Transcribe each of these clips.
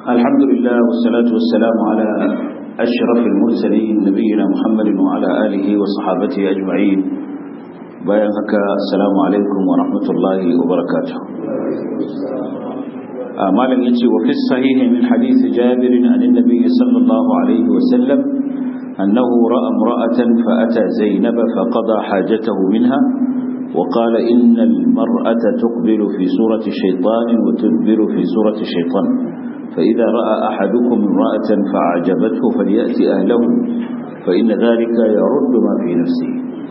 الحمد لله والصلاة والسلام على أشرف المرسلين نبينا محمد وعلى آله وصحابته أجمعين. بيانك السلام عليكم ورحمة الله وبركاته. مالا يتي وفي الصحيح من حديث جابر عن النبي صلى الله عليه وسلم أنه رأى امرأة فأتى زينب فقضى حاجته منها وقال إن المرأة تقبل في سورة شيطان وتدبر في سورة شيطان، فإذا رأى أحدكم امرأة فأعجبته فليأتي أهله فإن ذلك يرد ما في نفسه.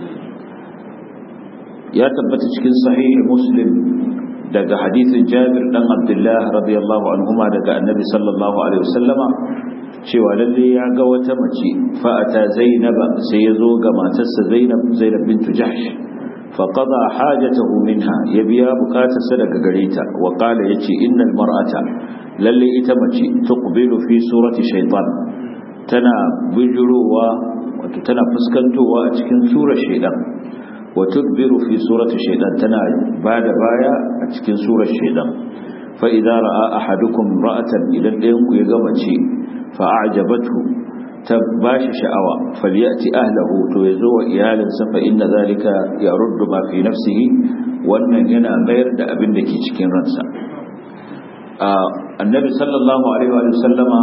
يا تبت cikin sahih Muslim daga hadisin Jabir dan Abdullah radiyallahu anhuma daga Annabi sallallahu alaihi wasallama cewa lalle ya ga wata mace fa ata Zainab sai yazo ga matarsa Zainab bint Jahsh fa qada hajatahu minha ya biya bukatarsa daga gareta wa qala yace innal mar'ata lalle ita mace tuqbilu fi surati shaytan tana bijirowa wato tana fuskantowa a cikin surar shaytan wa tudbiru fi surati shaytan tana bada baya a cikin surar shaytan fa idza ra'a ahadukum ra'atan idan ɗayan ku ya ga mace fa a'jabatu tabashi sha'awa falyati ahlihi to yazo wa iyalinsa fa inna zalika yaruddu ma fi nafsihi, wannan yana mayar da abin da ke cikin ransa. Annabi sallallahu alaihi wa sallama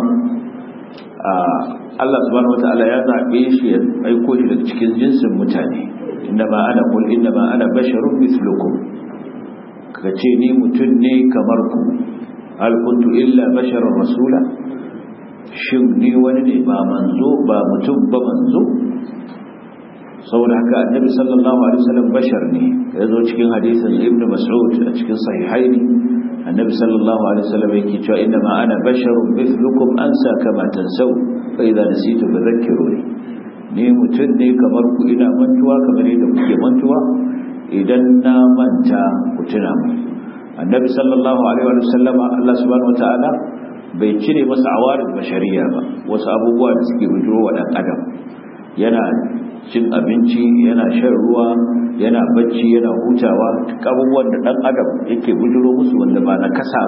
Allah subhanahu wataala ya zabe shi ya aiko shi daga cikin jinsin mutane. Innama ana basharun mithlukum, kace ni mutun ne kamar ku. Hal kuntu illa basharar rasula, shin ni wani ne ba manzo ba mutum ba manzo? Saboda haka annabi sallallahu alaihi wasallam bashar ne. Yazo cikin hadisin Ibn Mas'ud a cikin sahihaini annabi sallallahu alaihi wasallam yake cewa inna ma ana basharun mithlukum ansa kama tansaw fa idza nasitu fadhakkiruni, ni mutun ne kamar ku, ina mantuwa kamar yadda kuke mantuwa, idan na manta ku tuna mu. Annabi sallallahu alaihi wasallam Allah subhanahu wataala bai cire masa awarid bashariya ba, wasu abubuwa da suke bujuro wa dan adam. Yana cin abinci, yana shan ruwa, yana bacci, yana hutawa, duk abubuwan da dan adam yake bujuro musu wanda ba na kasa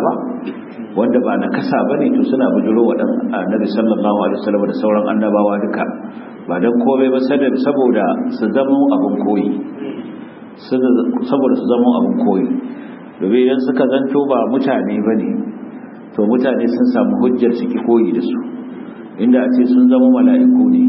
ba ne to suna bujuro wa dan annabi sallallahu alaihi wasallam da sauran annabawa duka, ba dan komai ba saboda su zama abun koyi, saboda su zama abun koyi. domin idan suka zanto ba mutane bane to mutane sun samu hujjar su ki koyi da su, inda a ce sun zama mala'iku ne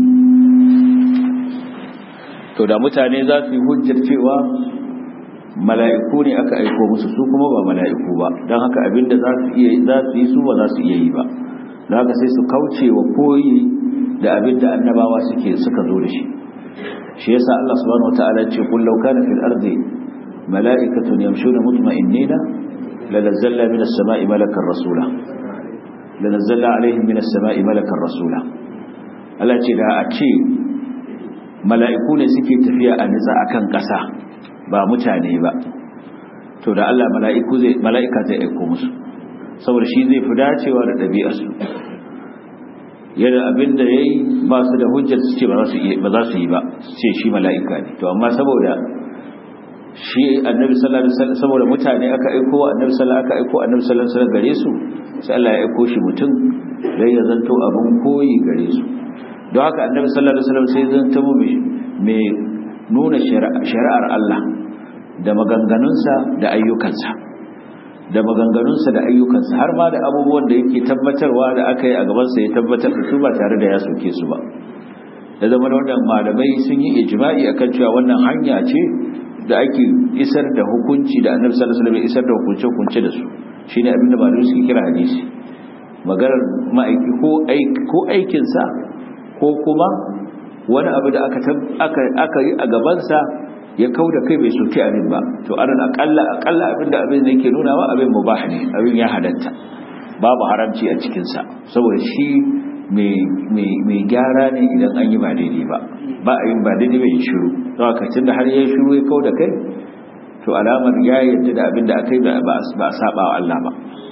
to da mutane za su yi hujjar cewa mala'iku ne aka aiko musu, su kuma ba mala'iku ba, don haka abinda za su yi su ba za su iya yi ba. don haka sai su kauce wa koyi da abinda annabawa suka zo da shi. Shi yasa Allah subhanahu wataala ya ce qul law kana fil ardi mala'ikatun yamshuna mutma'innina lanazzalna minas sama'i malakan rasula lanazzalna alaihim minas sama'i malakan rasula. Allah ce da a ce mala'iku ne suke tafiya a nitsa akan ƙasa ba mutane ba, to da Allah mala'ika zai aiko musu, saboda shi zai fi dacewa da ɗabi'arsu. yadda abinda yayi ba su da hujjar su ce ba za su yi ba, su ce shi mala'ika ne. To amma saboda shi annabi sallallahu alaihi wasallam, saboda mutane aka aiko annabi sallallahu alaihi wasallam gare su, sai Allah ya aiko shi mutum dan ya zanto abun koyi gare su. don haka annabi sallallahu alaihi wasallam sai zan tabo mai nuna shari'ar Allah da maganganunsa da ayyukansa har ma da abubuwan da yake tabbatarwa da aka yi a gabansa ya tabbatar da su ba tare da ya soke su ba. da zama wannan malamai sun yi ijma'i akan cewa wannan hanya ce da ake isar da hukunci da annabi sallallahu alaihi wasallam ya isar da hukunce da su, shine abinda malamai suke kira hadisi. maganar ma'aiki ko aikinsa ko kuma wani abu da aka yi a gabansa ya kauda kai bai soki abin ba, to anan akalla abin da abin yake nuna wa abin mubah ne, abin ya halatta, babu haramci a cikinsa, saboda shi mai gyara ne idan an yi ba daidai ba a yin ba daidai bai shiru. don haka tun da har ya shiru ya kauda kai, to alamar ya yarda da abin da aka yi ba a saba wa Allah ba.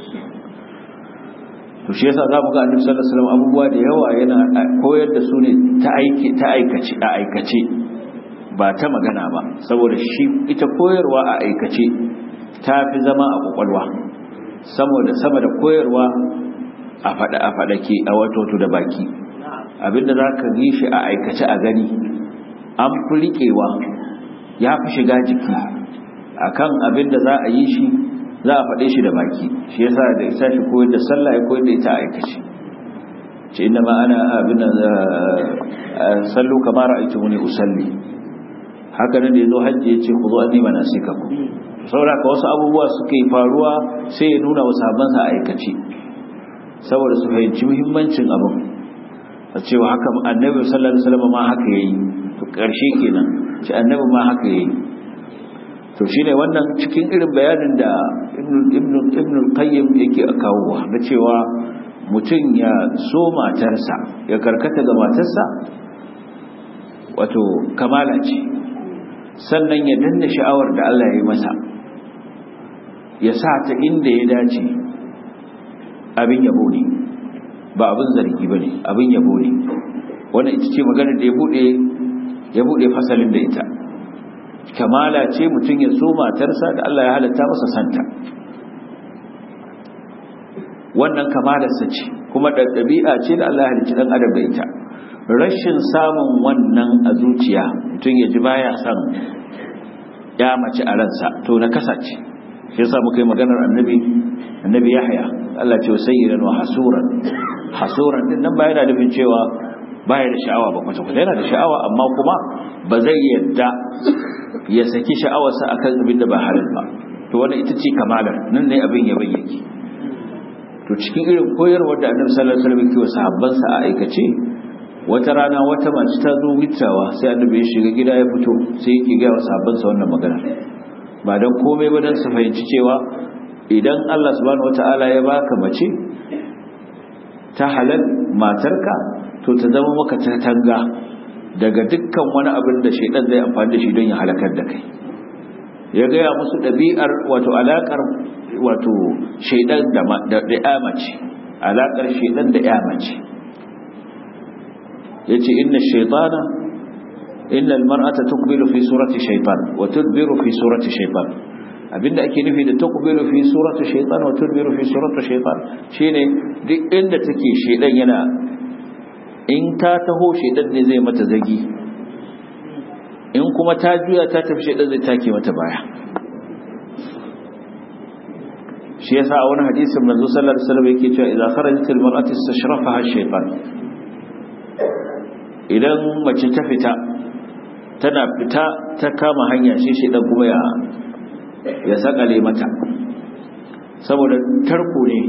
to shi yasa zamu ga Annabi sallallahu alaihi wasallam abubuwa da yawa yana koyar da su ne ta aikace ba ta magana ba, saboda shi ita koyarwa a aikace ta fi zama a kwakwalwa sama da koyarwa a faɗake a wato da baki, abinda za ka yi shi a aikace a gani an fi riƙewa, ya fi shiga jiki akan abinda za a yi shi za a faɗe shi da baki. shi yasa da isa shi koyar da sallah ya koyar da ita a aikace, ce inda ma ana abin sallu kamar ra'aytumuni usalli. haka nan da yazo hajji yace ku zo an nima nasikaku. saboda ka wasu abubuwa suke faruwa sai ya nuna wa sahabbansa a aikace saboda su fahimci muhimmancin abin, a cewa haka annabi sallallahu alaihi wasallam ma haka yayi. to karshe kenan ce annabi ma haka yayi. to shine wannan cikin irin bayanin da ibn al-qayyim yake kawowa na cewa mutum ya so matarsa ya karkata ga matarsa wato kamala ce, sannan ya danna sha'awar da Allah ya yi masa ya sa ta inda ya dace, abin yabo ne ba abin zargi bane, abin yabo ne. wannan ita ce maganar da ya bude fasalin da ita. kamala ce mutum ya so matarsa da Allah ya halatta masa santa, wannan kamalarsa ce, kuma da ɗabi'a ce da Allah ya halicci ɗan adam da ita. rashin samun wannan a zuciya, mutum ya ji baya son ya mace a ransa, to na kasa ce. shi yasa muka yi maganar annabi Yahya, Allah ce sayyidan wa hasuran din nan ba yana nufin cewa baya da sha'awa ba, kwata-kwata yana da sha'awa, amma kuma ba zai yadda ya saki sha'awarsa akan abin da ba halal ba. to wannan ita ce kamalar, nan ne abin ya bayyake. to cikin irin koyarwar da Annabi sallallahu alaihi wasallam yake wa sahabbansa a aikace, wata rana wata mace ta zo gittawa, sai Annabi ya shiga gida ya fito, sai yake ga sahabbansa wannan magana, ba dan komai ba dan su fahimci cewa idan Allah subhanahu wataala ya baka mace ta halal, matarka, to ta zama maka tanga daga dukkan wani abin da shaidan zai amfani da shi don ya halakar da kai. ya gaya musu ɗabi'ar wato alaƙar wato shaidan da mace, alaƙar shaidan da mace. ya ce inna almar'ata tuqbilu fi surati shaytan wa tudbiru fi surati shaytan. abinda ake nufi da tuqbilu fi surati shaytan wa tudbiru fi surati shaytan shine duk inda take shaidan yana, in ta taho shaidan ne zai mata zagi, in kuma ta juya ta tafi shaidan zai take mata baya. shi yasa a wani hadisin manzo sallallahu alaihi wasallam yake cewa idza kharajat almar'atu istashrafaha ash-shaytan. idan mace ta fita, tana fita ta kama hanya, shi shaidan kuma ya sakale mata, saboda tarko ne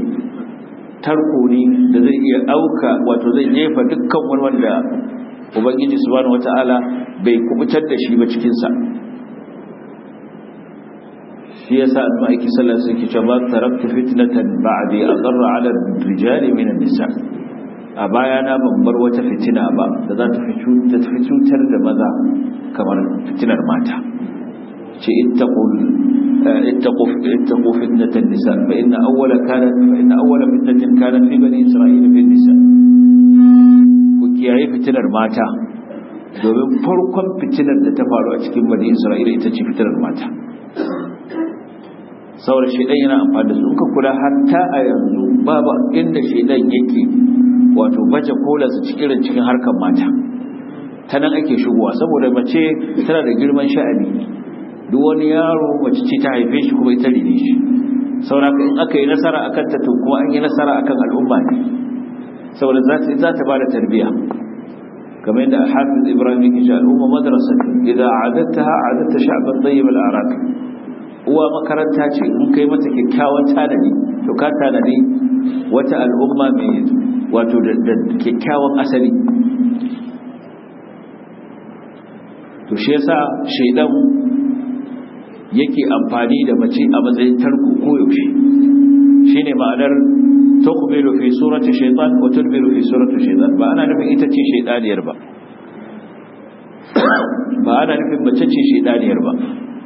da zai iya auka, wato zai jefa dukkan wani wanda ubangiji subhanahu wataala bai kubutar da shi ba cikin sa. shi yasa annabi sallallahu alaihi wasallam yake cewa taraktu fitnatan ba'di adarra 'ala ar-rijali min an-nisa. a baya na ban bar wata fitina ba da za ta fi cutar da maza kamar fitinar mata. ce ittaqu fitnatan nisa fa inna awwala fitnatin kanat fi bani isra'ila fi nisa. ku kiyaye fitinar mata, domin farkon fitinar da ta faru a cikin bani isra'ila ita ce fitinar mata. saboda shedan yana amfani da su, in ka kula hatta a yanzu babu inda shedan yake wato baje kola su cikin harkar mata, ta nan ake shigowa, saboda mace tana da girman sha'ani. duk wani yaro mace ce ta haife shi kuma ita rene shi, saboda in aka yi nasara akan ta, to kuma an yi nasara akan al'umma ne, saboda za ta ba da tarbiyya. kamar yadda Hafiz Ibrahim yake cewa al'umma madrasa idza a'adattaha a'adatta sha'ban tayyib al-araq. uwa makaranta ce, in kai mata kyakkyawan tanadi to ka tanadi wata al'umma mai wato da kyakkyawan asali. to shi yasa shaidan yake amfani da mace a matsayin tarko koyaushe. shine ma'anar tuqbilu fi surati shaytan wa tudbiru fi surati shaytan. ba ana nufin ita ce shaydaniyar ba, ba ana nufin mace ce shaydaniyar ba,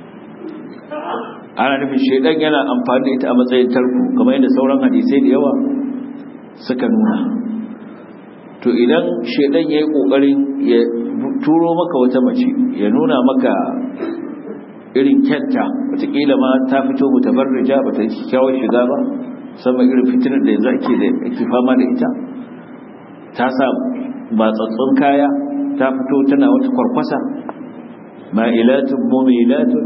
ana nufin shaydan yana amfani da ita a matsayin tarko, kamar yadda sauran hadisai da yawa suka nuna. to idan shaydan yayi kokarin ya turo maka wata mace, ya nuna maka irin kyanta, wataƙila ma ta fito mutabarrija ba ta yi kyawun shiga ba, sama irin fitinar da yanzu ake fama da ita, ta sa matsatsun kaya ta fito tana wata kwarkwasa, ma'ilatun mumilatun.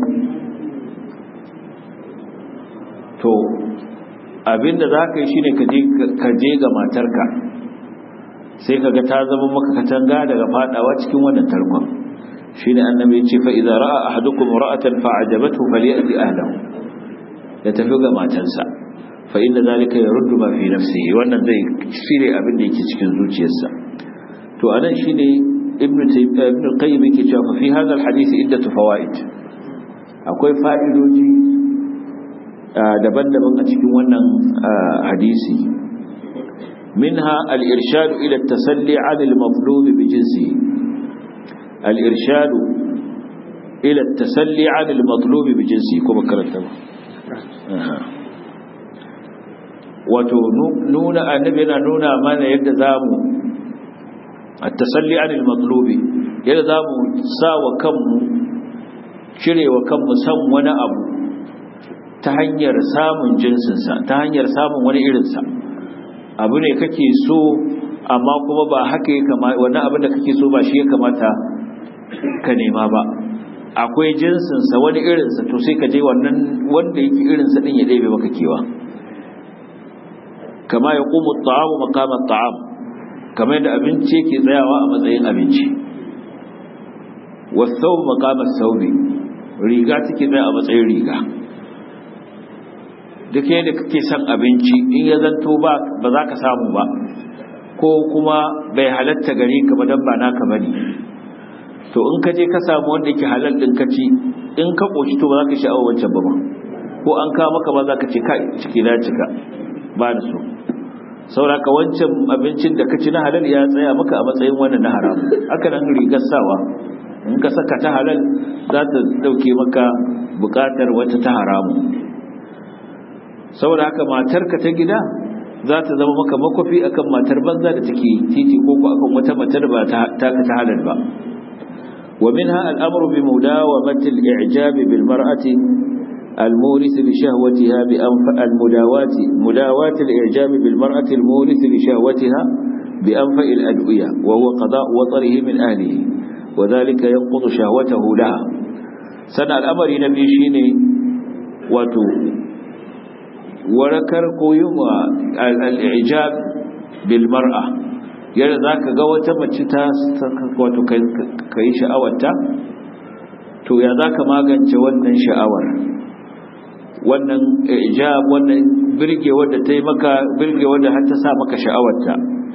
to abinda za ka yi shi ne ka je ga matarka sai ka ga ta zama maka katanga daga fadawa cikin wannan tarkon. shi ne annabi ya ce fa'iza ra'a ahadukum ra'atan fa'ajabatu falyati ahlahu, ya tafi ga matansa fa inda zalika yaruddu ma fi nafsihi, wannan zai shire abin da yake cikin zuciyarsa. to anan shine ibn qayyim yake cewa fa fi hadha alhadith iddatu fawaid, akwai fa'idoji daban-daban a cikin wannan hadisi. minha al-irshad ila at-tasalli 'ala al-matlub bi jinsihi, al-irshad ila at-tasalli 'ala al-matlub bi jinsihi, ko bakaranta wato nuna annabi yana nuna mana yadda zamu at-tasalli 'ala al-matlub, yadda zamu sawa kanmu cirewa kanmu san wani abu ta hanyar samun jinsinsa, ta hanyar samun wani irinsa. abu ne kake so amma kuma ba haka ya kamata, wannan abin da kake so ba shi ya kamata ka nema ba, akwai jinsinsa wani irinsa, to sai ka je wannan wanda yake irinsa din ya ɗebe maka kewa. kama ya ƙumu ta'amu maqamar ta'am, kamar yadda abinci yake tsayawa a matsayin abinci. wasau maqamar saubi, riga take tsaya a matsayin riga. duk yadda kake son abinci in ya zanto ba za ka samu ba, ko kuma bai halatta gare ka ba dan ba naka bane, to in ka je ka samu wanda yake halal din ka ci, in ka koshi to ba za ka sha'awa wancan ba ma, ko an kawo maka ba za ka ce kai ciki na cika ba da so. sauraka wancan abincin da ka ci na halal ya tsaya maka a matsayin wannan na haram. haka nan rigar sawa in ka saka ta halal za ta dauke maka bukatar wata ta haramu. saboda haka matarka ta gida za ta zama maka makwafi akan matar banza da take titi, ko akan wata matar ba ta ta halal ba. wa minha al-amru bi mudawamati al-i'jab bil mar'ati al-murith li shahwatiha bi anfa al-mudawati al-i'jab bil mar'ati al-murith li shahwatiha bi anfa al-adwiya wa huwa qada' watarihi min ahlihi wa dhalika yanqudu shahwatahu laha. sana al-amri nabi shine wato warakar koyuwa al-ijab bil mar'a, yadda zaka ga wata mace ta wato kai sha'awarta, to ya zaka magance wannan sha'awar, wannan ijab, wannan birgewar da ta yi maka, birgewar da har ta sa maka sha'awarta,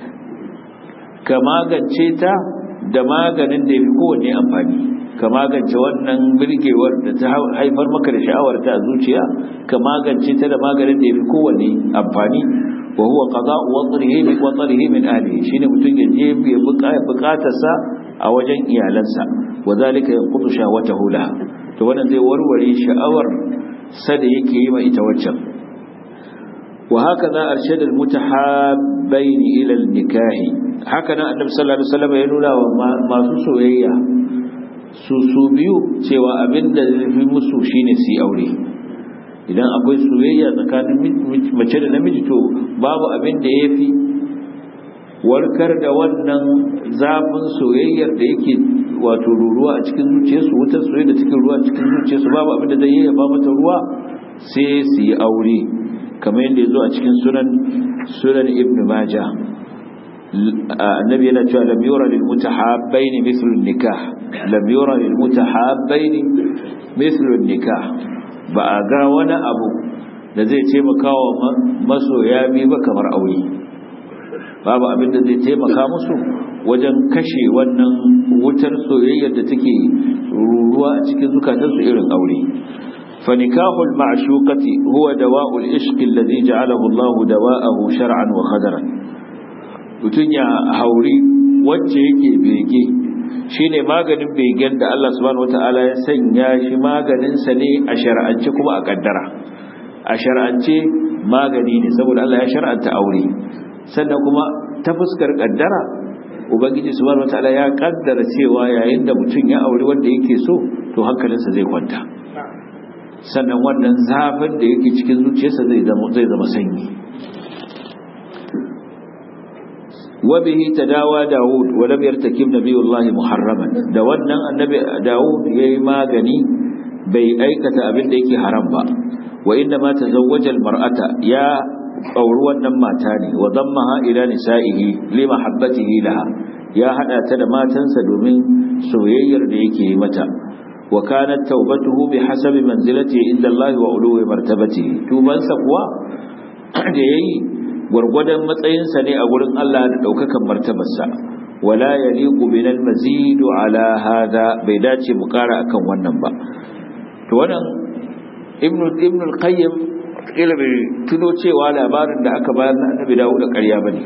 ka magance ta da maganin da yafi kowanne amfani. ka magance wannan birgewar da ta haifar maka da sha'awar ta a zuciya, ka magance ta da maganin da yafi kowanne amfani. wa huwa qada'u watarihi min ahlihi, shine mutun ya je ya bukatarsa a wajen iyalansa. wa zalika yanqudu shahwatahu laha, to wannan zai warware sha'awar sa da yake yi ma ita waccan. wa hakaza arshada almutahabbain ila alnikah, haka nan annabi sallallahu alaihi wasallam ya nuna wa masu soyayya su biyu cewa abinda zai fi musu shine su yi aure. idan akwai soyayya tsakanin mace da namiji, to babu abin da yafi warkar da wannan zafin soyayyar da yake wato ruruwa a cikin zuciyarsu, wutar soyayya da cikin ruwa cikin zuciyarsu, babu abin da zai yi ba mata ruwa sai su yi aure. kamar yadda ya zo a cikin sunan ibn majah, annabi yana cewa lam yura lil mutahabbain mithlu an-nikah, lam yura lil mutahabbain mithlu an-nikah, ba a ga wani abu da zai taimaka wa masoya biyu ba kamar aure. babu abin da zai taimaka musu wajen kashe wannan wutar soyayyar da take ruruwa a cikin zukatansu irin aure. فنكاح المعشوقة هو دواء العشق الذي جعله الله دواءه شرعا وقدرا. mutum ya hauri wacce yake bege shine maganin begen da Allah subhanahu wataala ya sanya shi maganinsa ne a shar'ance kuma a kaddara. a shar'ance magani ne saboda Allah ya shar'anta aure, sannan kuma ta fuskar kaddara ubangiji subhanahu wataala ya kaddara cewa yayin da mutum ya aure wanda yake so, to hankalinsa zai kwanta. sannan wannan zafin da yake cikin zuciyarsa zai zama sanyi. وبه تداوى داود ولم يرتكب نبي الله محرما da wannan annabi Dawud yayi magani bai aikata abin da yake haram ba. wa inda ma tazawwaja almar'ata ya auri wannan mata ne wa dammaha ila nisa'ihi li mahabbatihi laha ya hada ta da matansa domin soyayyar da yake yi mata. wa kanat tawbatuhu bihasabi manzilatihi inda Allah wa uluwi martabatihi tubansa kuwa da yayi gwargwadon matsayinsa ne a gurin Allah da daukakan martabarsa. wala yaliqu binal mazid ala hada bai dace mu kara akan wannan ba. to wannan ibn al-qayyim ilmi tuno cewa labarin da aka bayar na annabi Dawud da ƙarya bane,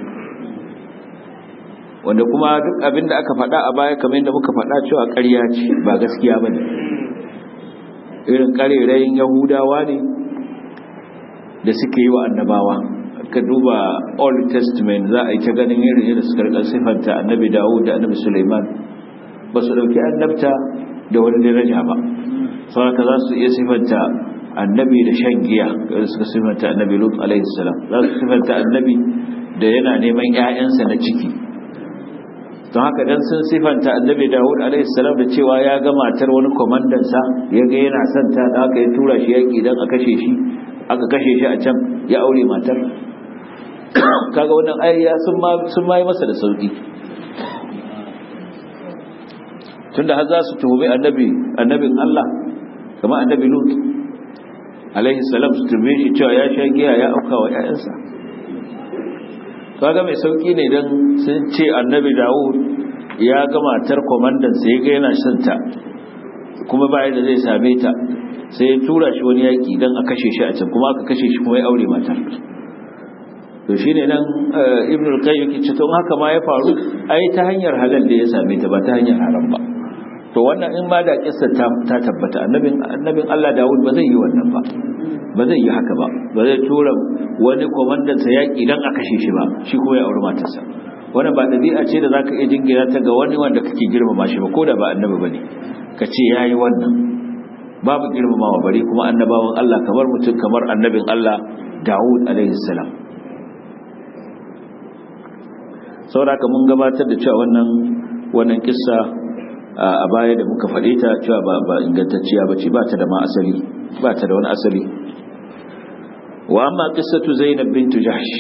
wanda kuma duk abin da aka faɗa a baya kamar yadda muka faɗa cewa ƙarya ce ba gaskiya bane, irin ƙarerayin Yahudawa ne da suke yi wa annabawa. ka duba Old Testament za a yi ta ganin irin yadda suka rika sifanta annabi Dawud da annabi Sulaiman, ba su dauki annabta da wani daraja ba, saboda za su iya sifanta annabi da shan giya, da suka sifanta annabi Lut alaihi salam, za su sifanta annabi da yana neman ƴaƴansa na ciki. don haka dan sun sifanta annabi Dawud alaihi salam da cewa ya ga matar wani komandan sa, ya ga yana son ta, da haka ya tura shi yaki dan a kashe shi, aka kashe shi a can ya aure matar. kaga wannan ayya sun mai masa da sauki, tunda har za su tuhumi annabin Allah kamar annabi Lut alaihi salam, su tuhume shi cewa ya sha giya ya auka wa ƴaƴansa. kaga mai sauki ne dan sun ce annabi Dawud ya ga matar komandan sai ga yana son ta kuma ba yadda zai same ta, sai ya tura shi wani yaki dan a kashe shi a can, kuma aka kashe shi kuma ya aure matar. to shine nan ibn al-qayyim yake ce to haka ma ya faru ai ta hanyar halal da ya same ta ba ta hanyar haram ba. to wannan in ma da kissa ta tabbata annabin Allah Dawud ba zai yi wannan ba, ba zai yi haka ba, ba zai tura wani komandan sa yaki dan a kashe shi ba, shi kuma ya aure matarsa. wannan ba dabi'a ce da zaka iya jingira ta ga wani wanda kake girmama shi ba, ko da ba annabi bane ka ce yayi wannan, babu girmamawa bari kuma annabawan Allah kamar mutum kamar annabin Allah Dawud alaihi salam. saboda mun gabatar da cewa wannan kissa a baya da muka faɗe ta cewa ba ingantacciya bace, ba ta da ma asali, ba ta da wani asali. wa amma qissatu Zainab bint Jahsh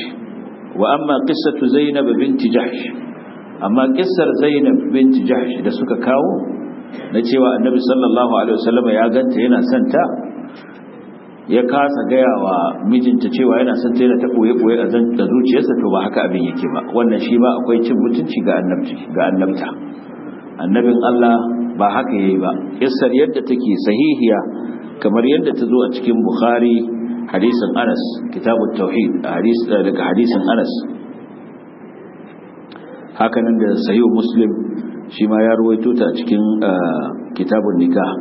amma kissar Zainab bint Jahsh da suka kawo na cewa annabi sallallahu alaihi wasallam ya ganta yana son ta, ya kasa gaya wa mijinta cewa yana son ta, yana ta boye a zuciyarsa, to ba haka abin yake ba. wannan shi ba akwai cin mutunci ga annabta. annabin Allah ba haka yayi ba. kissar yadda take sahihiya kamar yadda ta zo a cikin Bukhari hadisin Anas, kitabut tauhid, daga hadisin Anas, hakanan da sahih Muslim shi ma ya ruwaito ta cikin kitabun nikah.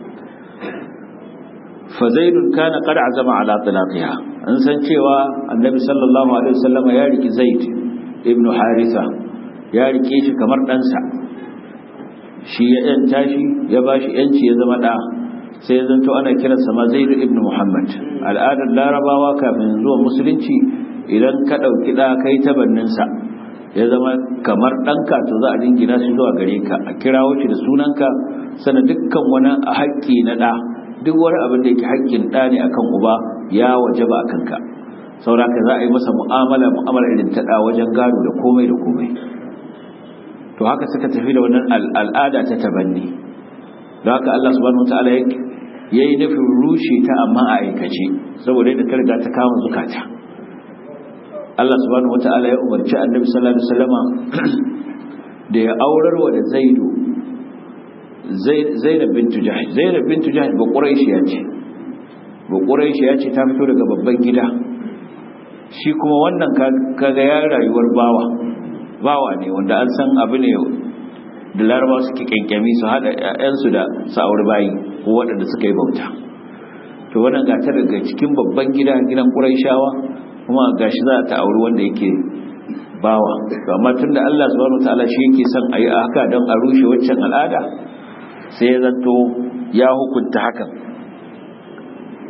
fa zaidun kana qad azama ala talaqiha, an san cewa annabi sallallahu alaihi wasallam ya riki Zaid ibn Haritha, ya rike shi kamar ɗansa, shi ya yanta shi, ya bashi yanci, ya zama ɗa, sai ya zanto ana kiransa ma Zaid ibn Muhammad. al'adar larabawa kafin zuwa musulunci idan ka ɗauki ɗa kai tabanninsa ya zama kamar ɗanka, to za a jingina shi zuwa gare ka, a kirawo shi da sunanka, sannan dukkan wani haƙƙi na ɗa, duk wani abin da yake haƙƙin ɗa ne akan uba ya wajaba a kanka. sauraka za a yi masa mu'amala irin ta ɗa wajen gado da komai da komai. to haka suka tafi da wannan al'ada ta tabanni. don haka Allah subhanahu wataala ya yi nufin rushe ta amma a aikace, saboda yadda ta riga ta kama zukata. Allah subhanahu wataala ya umarci annabi sallallahu alaihi wasallama da ya aurarwa da Zainab bintu Jahsh ba Quraishiya ce, ta fito daga babban gida. shi kuma wannan kaga ya rayuwar bawa ne, wanda an san abu ne da Larabawa suke kyankyami su hada ƴaƴansu da sa'ur bayi ko waɗanda suka yi bauta. to wannan ga ta daga cikin babban gidan Quraishawa, kuma gashi za ta auri wanda yake bawa. to amma tunda Allah subhanahu wataala shi yake son ayi haka don a rushe waccan al'ada, sai ya zanto ya hukunta hakan.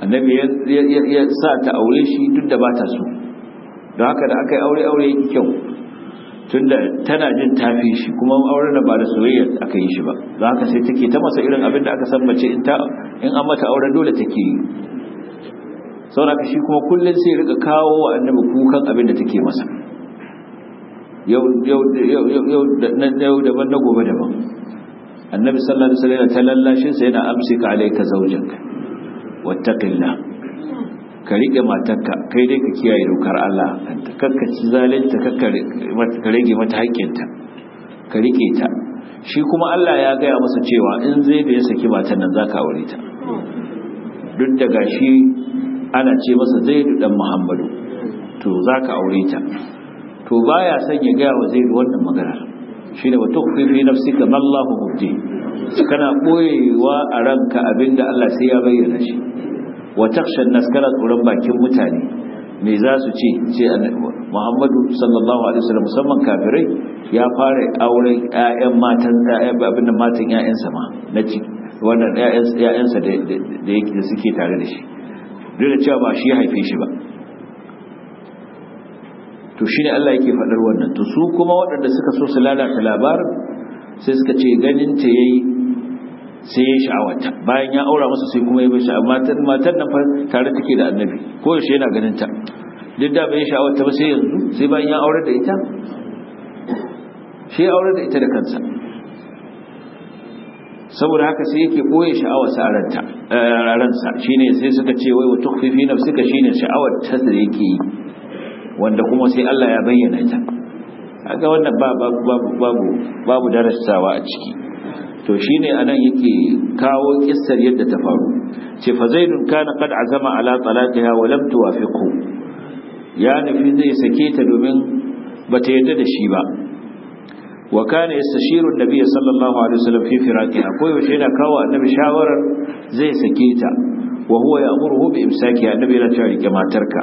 annabi ya sa ta aure shi duk da ba ta so, don haka da aka yi aure yake kyau tunda tana jin tafi shi, kuma auren da ba da soyayya aka yi shi ba, don haka sai take ta masa irin abin da aka san mace in an mata auren dole take yi. saboda shi kuma kullun sai rika kawo wa annabi kukan abin da take masa, yau daban na gobe daban. annabi sallallahu alaihi wasallam ta lallashin sa yana amsika alayka zawjak wattaqillah, ka rike matarka, kai dai ka kiyaye dokar Allah, kakka ci zalunta, kakka rage mata haƙƙinta, ka rike ta. shi kuma Allah ya gaya masa cewa in zai da ya saki matan nan zaka aure ta, duk da gashi ana ce masa Zaid dan Muhammadu, to zaka aure ta. to baya son ya gaya wa Zaid wannan magana, shine wa tukhfi fi nafsika ma Allahu mubdi, kana boyewa a ranka abinda Allah sai ya bayyana shi. wa takhsha an-nas, kana tsoron bakin mutane me za su ce Muhammadu sallallahu alaihi wasallam, musamman kafirai, ya fara auren ƴaƴan matan abinda matan ƴaƴansa ma na ci wannan ƴaƴansa da suke tare da shi, duk da cewa ba shi ya haife shi ba. to shine Allah yake faɗar wannan. to su kuma waɗanda suka so su lalata labarin sai suka ce ganin ta yayi sai ya sha'awata, bayan ya aura masa sai kuma ya bai sha'awa. matan nan fa tare take da annabi, ko yaushe yana ganin ta, duk da bai sha'awata ba sai yanzu, sai bayan ya aure da ita, shi ya aure da ita da kansa. saboda haka sai yake boye sha'awarsa a ransa, shine sai suka ce wai wa tukhfi fi nafsika, shine sha'awar ta da yake yi, wanda kuma sai Allah ya bayyana ta. kaga wannan babu darasawa a ciki. to shine anan yake kawo kissar yadda ta faru. ce fa zaidun kana qad azama ala talaqiha wa lam tuwafiqhu, ya nufi zai sake ta domin bata yarda da shi ba. wa kana yastashiru an-nabiy sallallahu alaihi wasallam fi firaqiha, ko yaushe yana kawo annabi shawarar zai sake ta, wa huwa ya'muruhu bi imsakiha, annabi yana cewa rike matarka.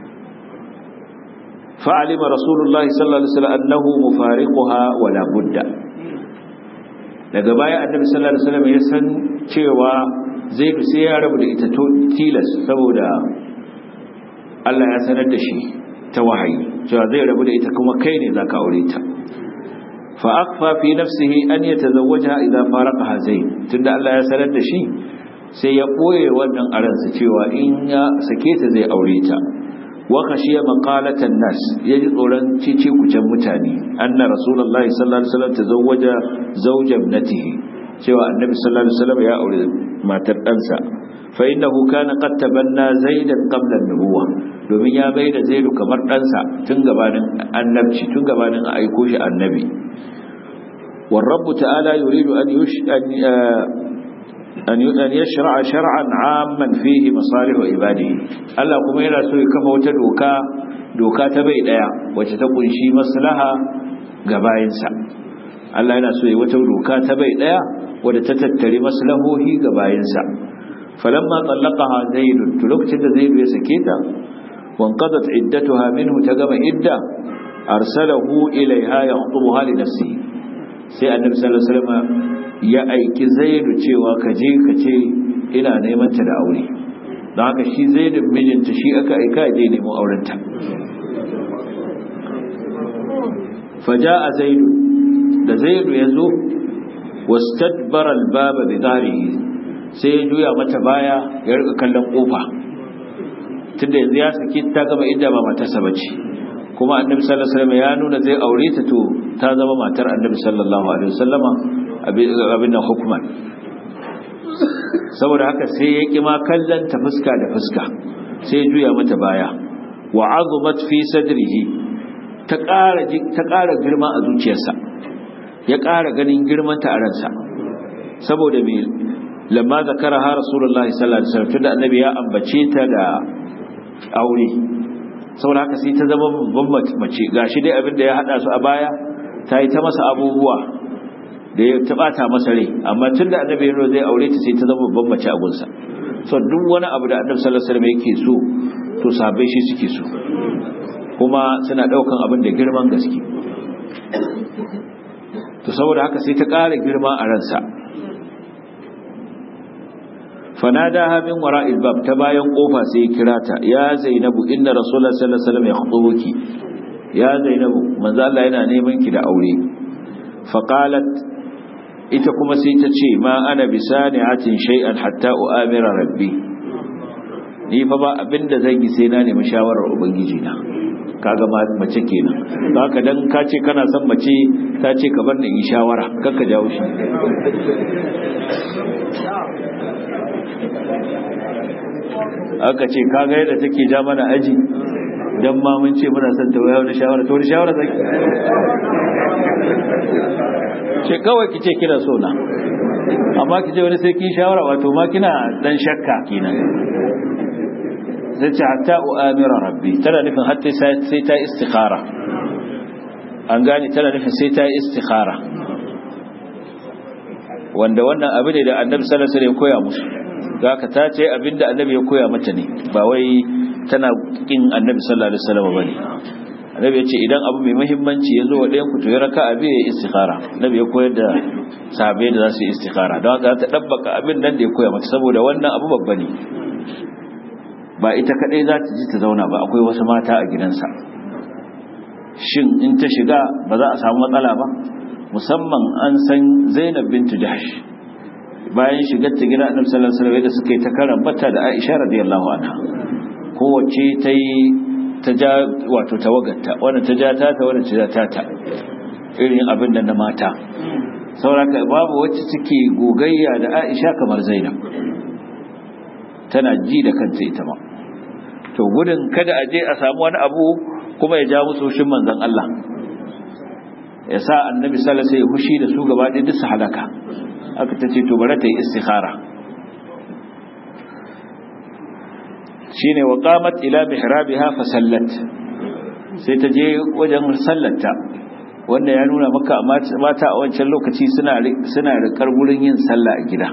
fa'alima rasulullahi sallallahu alaihi wasallam annahu mufariquha wa la budda, daga baya annabi sallallahu alaihi wasallam ya san cewa zai sai ya rabu da ita tilas, saboda Allah ya sanar da shi ta wahayi cewa zai rabu da ita kuma kai ne zaka aure ta. fa akhfa fi nafsihi an yatazawwaja idha faraqaha zaid, tunda Allah ya sanar da shi sai ya boye wannan aransa cewa in ya sake ta zai aure ta. wa khashiya maqalatan nas, yaji tsoron cici kucen mutane, anna rasulullahi sallallahu alaihi wasallam tazawwaja zawja ibnatihi, cewa annabi sallallahu alaihi wasallam ya aure matar ɗansa. fa innahu kana qad tabanna zaidan qabla an-nubuwa, domin ya bai da zaidu kamar ɗansa tun gabanin annabci, tun gabanin a aiko shi annabi. wa rabbu ta'ala yuridu an yashra'a shar'an 'amman fihi masalih ibadihi, Allah kuma yana so ya kafa wata doka ta bai daya wacce ta kunshi maslaha ga bayinsa. Allah yana so ya wata doka ta bai daya wadda ta tattare maslahohi ga bayinsa. falamma talaqaha zaid, to lokacin da zaid ya sake ta, wanqadat iddatuha minhu, ta gama idda, arsalahu ilaiha yakhtubuha li nafsihi, sai annabi sallallahu alaihi wasallam ya aiki zaidu cewa ka je ka ce ina neman ta da aure. don haka shi zaidu mijinta shi aka aika je neman aurenta. faja'a zaidu, da zaidu ya zo, wastadbara albaba bi dharihi, sai ya juya mata baya ya rika kallon kofa, tunda yanzu ya saki ta gama idda ba matarsa bace, kuma annabi sallallahu alaihi wasallam ya nuna zai aure ta, to ta zama matar annabi sallallahu alaihi wasallama abin da hukuman. saboda haka sai ya kima kallon ta fuska da fuska, sai ya juya mata baya. wa azumat fi sadrihi, ta ƙara girma a zuciyarsa, ya ƙara ganin girman ta a ransa. saboda me, lamma zakaraha rasulullahi sallallahu alaihi wasallam, tunda annabi ya ambace ta da aure, saboda haka sai ta zama babban mace. gashi dai abin da ya hada su a baya, ta yi ta masa abubuwa da ya tabata masa rai, amma tunda annabi ya zai aure ta sai ta zama babban mace a gunsa. so duk wani abu da annabi sallallahu alaihi wasallam yake so, to sahabbai shi suke so, kuma suna daukan abin da girman gaske. to saboda haka sai ta ƙara girma a ransa. fanadaha min wara'il bab, ta bayan kofa sai ya kira ta, ya Zainabu inna Rasulullah sallallahu alaihi wasallam yakhutubuki, ya Zainabu manzo Allah yana neman ki da aure. Faqalat, ita kuma sai ta ce ma ana bisani'atin shay'an hatta u'amira rabbi, ni fa ba abinda zan yi sai na nemi shawarar ubangiji na. Kaga mace kenan, haka dan ka ce kana son mace ta ce ka bar ni in shawara, kakka jawo shi. Aka ce kaga yadda take ja mana aji, dan ma mun ce muna son ta waya wani shawara, to wani shawara zaki ce kawai kice kina so na, amma kice wani sai kin shawara, wato ma kina dan shakka kenan. Zai ce hatta u'amira rabbi, tana nufin hatta sai ta istikhara, an gane, tana nufin sai ta istikhara, wanda wannan abu ne da annabi sallallahu alaihi wasallam ya koya musu. Zaka ta ce abinda annabi ya koya mata ne, ba wai tana kin annabi sallallahu alaihi wasallam bane. Annabi ya ce idan abu mai muhimmanci ya zo wa ɗayan ku to ya raka'a biyu ya istikhara. Annabi ya koyar da sahabbai da za su yi istikhara, don haka ta dabbaka abin nan da ya koya mata, saboda wannan abu babba ne. Ba ita kadai za ta ji ta zauna ba, akwai wasu mata a gidansa. Shin in ta shiga ba za a samu matsala ba? Musamman an san Zainab bintu Jahsh, bayan shigar ta gida Annabi sallallahu alaihi wasallam da suka yi ta karambata da Aisha radiyallahu anha, kowace ta ja wato tawagarta, wannan ta ja ta wannan ta ja ta, irin abin da na mata. Sauraka babu wacce take gogayya da Aisha kamar Zainab, tana ji da kanta ita ma. To gudun kada a je a samu wani abu kuma ya ja musu shin manzon Allah, ya sa annabi sallallahu alaihi wasallam ya hushi da su gaba ɗaya duk su halaka, aka tace to bare ta yi istikhara. Shine wa qamat ila mihrabiha fa sallat, sai ta je wajen sallata, wanda ya nuna maka mata a wancan lokaci suna riƙar gurin yin sallah a gida.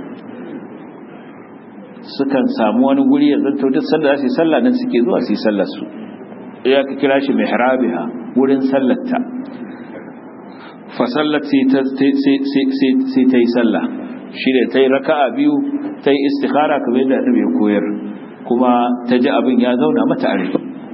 Sukan samu wani guri ya zanto duk sanda za su yi sallah nan suke zuwa su yi sallar su, ya ka kira shi mihrabiha, wurin sallarta. Fa sallat sai ta yi sallah, shi ne ta yi raka'a biyu, ta yi istikhara kamar yadda annabi ya koyar, kuma ta ji abin ya zauna mata a rai.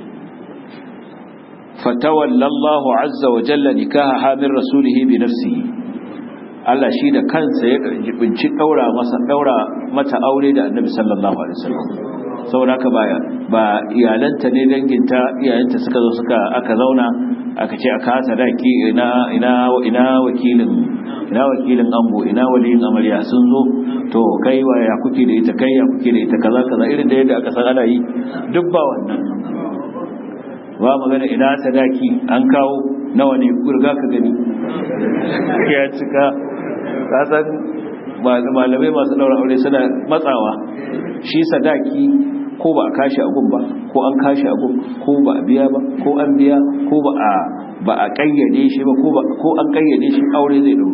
Fatawalla Allahu azza wa jalla nikaha min rasulihi bi nafsihi, Allah shi da kansa ya jibinci daura mata aure da annabi sallallahu alaihi wasallam. Saboda haka ba iyalanta ne danginta, iyayenta suka zo aka zauna aka ce aka hasa daki ina wakilin ango, ina waliyin amarya sun zo, to kai wa ya kuke da ita, kai ya kuke da ita, kaza irin da yadda aka san ana yi, duk ba wannan. Ba magana ina sadaki an kawo nawa ne, kurga ka gani ya cika. Kasan malamai masu daura aure suna matsawa, shi sadaki ko ba a kashi agun ba, ko an kashi agun, ko ba a biya ba, ko an biya, ko ba a kayyade shi ba, ko an kayyade shi, aure zai dauro.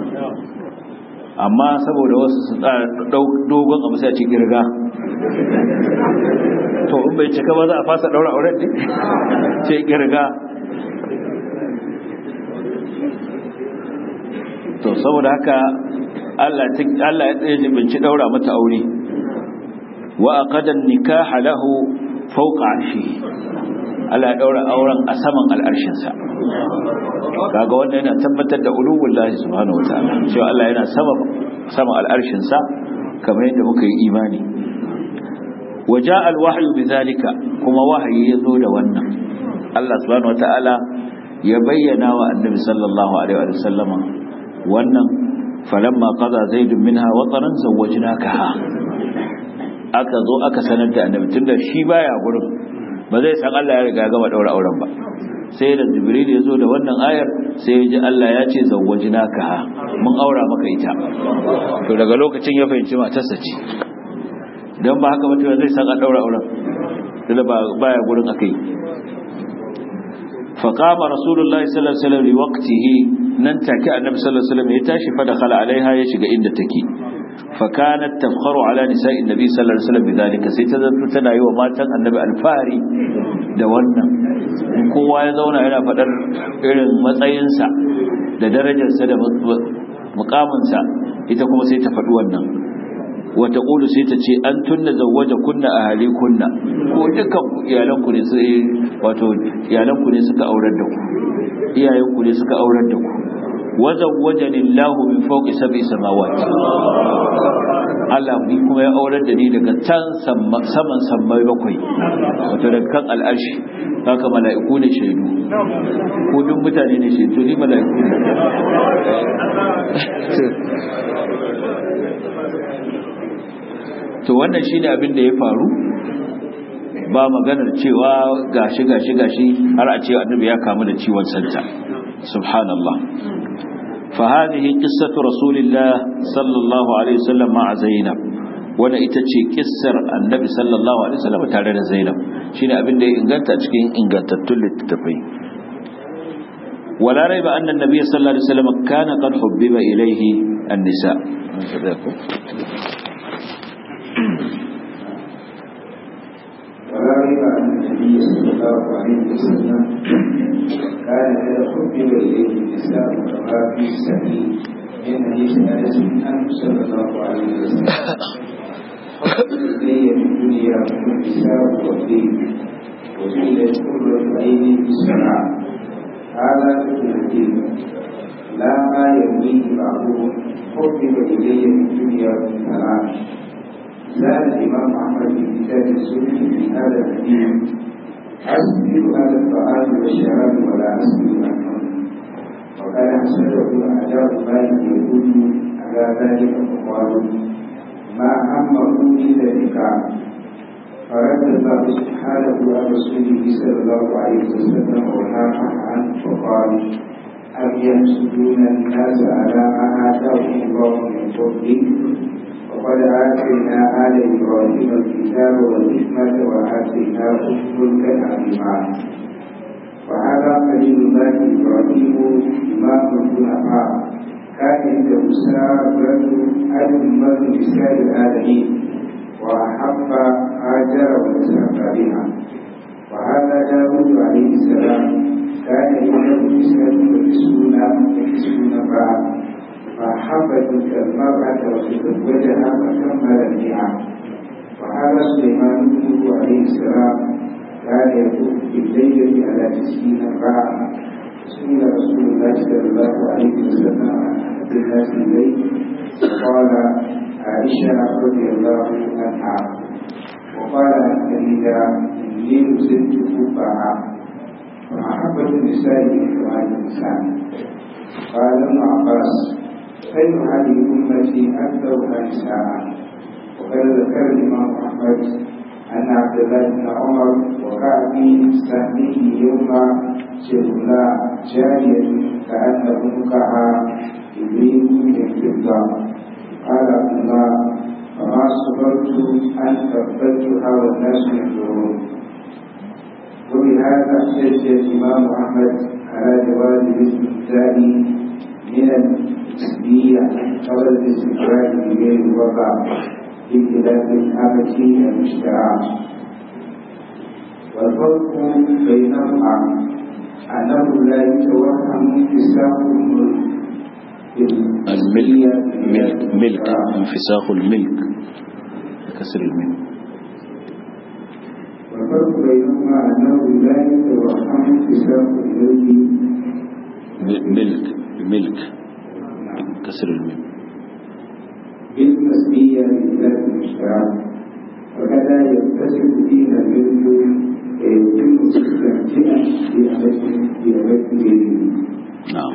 Amma saboda wasu su tsara dogon abu sai a ci girga, to in bai cika ba za a fasa daura auren ne, ce girga. To saboda haka Allah ya tsaye jibinci daura mata aure. Wa aqada an-nikaha lahu fawqa 'arshihi, Allah ya daura auren a saman al'arshin sa. Kaga wannan yana tabbatar da uluwullahi subhanahu wataala, cewa Allah yana sama al'arshin sa kamar yadda muka yi imani. Waja'a al-wahyu bidhalika, kuma wahayi yazo da wannan. Allah subhanahu wataala ya bayyana wa annabi sallallahu alaihi wa sallama wannan, falamma qada zaidun minha wataran zawwajnakaha, aka zo aka sanar da annabi, tunda shi baya gurin, ba zai san Allah ya riga gama daura auren ba. Sai da Jibril ya zo da wannan ayar, sai ya ji Allah ya ce zawwajnakaha, mun aura maka ita. To daga lokacin ya fahimci matarsa ce, dan ba haka mutum zai san an daura auren, tunda baya gurin akai. فقام رسول الله صلى الله عليه وسلم لوقته، ننتكى النبي صلى الله عليه وسلم يتاشي فدخل عليها يشق عند تكي، فكانت تفخر على نساء النبي صلى الله عليه وسلم بذلك، سيتذكر تناي وما تن النبي الفاري da wannan. Kowa ya zauna yana fadar irin matsayinsa da darajarsa da mukaminsa, ita kuma sai ta faɗi wannan. wata ƙulu sai ta ce an tunna zawaja kunna a hali kunna ko dukkan iyalanku ne wato iyalanku ne suka aurar da ku iyayenku ne suka aurar da ku wazawwajani Allahu min fawqi sab'i samawati Allah ni kuma ya aurar da ni daga can saman sammai bakwai wato daga kan al'arshi haka mala'iku ne shaidu ko duk mutane ne shaidu ni mala'iku ne to wannan shine abin da ya faru ba maganar cewa gashi har a ce annabi ya kamu da ciwon santa subhanallah fa hadhihi qissatu rasulillah sallallahu alaihi wasallam ma'a zainab wanda ita ce kissar annabi sallallahu alaihi wasallam tare da zainab shine abin da ya inganta cikin ingantattun littafai wala raiba anna an-nabiy sallallahu alaihi wasallam kana qad hubbiba ilayhi an-nisa ولا ريب أن النبي صلى الله عليه وسلم كان قد حبب إليه النساء كما في الصحيح من حديث أنس عنه صلى الله عليه وسلم حبب إلي في الدنيا والنساء والدين وجعلت قرة عيني في الصلاة هذا فقه الدين لا ما يرميه بعضهم حبب إلي في الدنيا والثلاث زاد الإمام أحمد في كتاب السنة في هذا الحديث أسبل هذا الطعام والشراب ولا أسبل عنه وقال حسنه أعداء مالك يقول على ذلك فقالوا ما همه إلا النكاح فرد الله سبحانه على رسوله صلى الله عليه وسلم ونافح عنه فقال أم يحسدون الناس على ما آتاهم الله من فضله وقد آتينا آل إبراهيم الكتاب والحكمة وآتيناهم ملكا عظيما وهذا خليل الله إبراهيم إمام الخلفاء كان عنده سابرة أجمل نساء العالمين وأحب هاجر وتسابى بها وهذا داود عليه السلام كان عنده نساء يكسون بعض فحبت تلك المرأة وتزوجها فكمل النعم وهذا سليمان بن عليه السلام كان يطوف بالليل على 90 امرأة سئل رسول الله صلى الله عليه وسلم عن أحد الناس الليل فقال عائشة رضي الله عنها وقال عن خديجة إني نزلت حبها ومحبة النساء من كمال الإنسان قال ابن عباس خير هذه الأمة أكثرها نساء وقد ذكر الإمام أحمد أن عبد الله بن عمر وقع في سهمه يوم شهلا جارية كأن عنقها إبريق من فضة قال عبد الله فما صبرت أن قبلتها والناس ينظرون وبهذا احتج الإمام أحمد على جواز الاستمتاع من النسبية قبل الاستمتاع بغير الوضع بخلاف الأمة المشترى والفرق بينهما أنه لا يتوهم انفساخ الملك انفساخ الملك كسر الملك والفرق بينهما أنه لا يتوهم انفساخ الملك كسر الملك بالنسبية لذات المشترى وكذا يتصل فيها الملك ويتم استمتاعا بأمته نعم